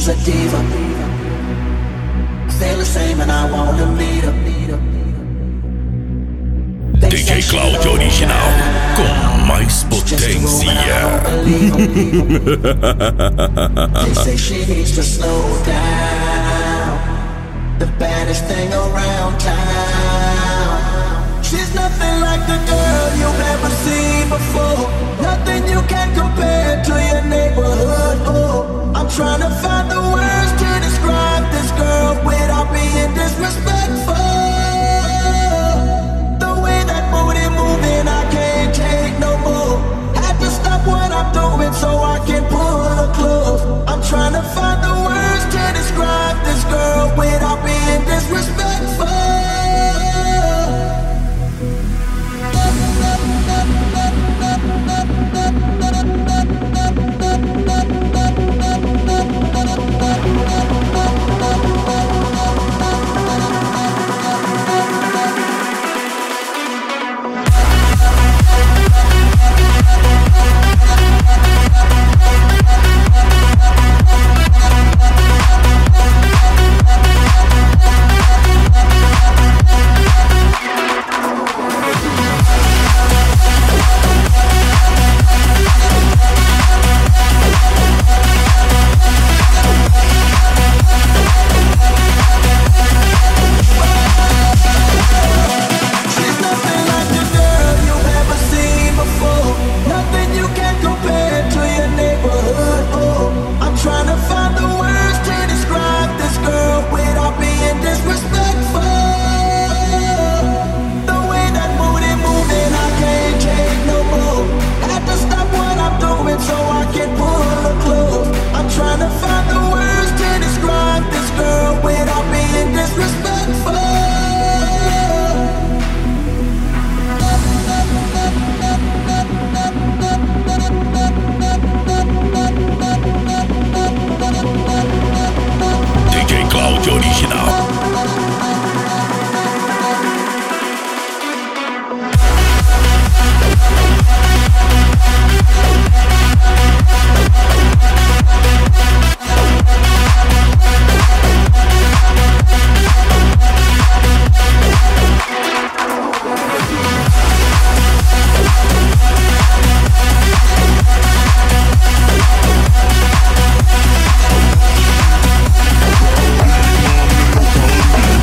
she's a diva. I feel the same and I wanna meet her. DJ Claudio Original com mais potência. They say she needs to slow down. The baddest thing around town. She's nothing like the girl you've ever seen before. Nothing you can compare to, you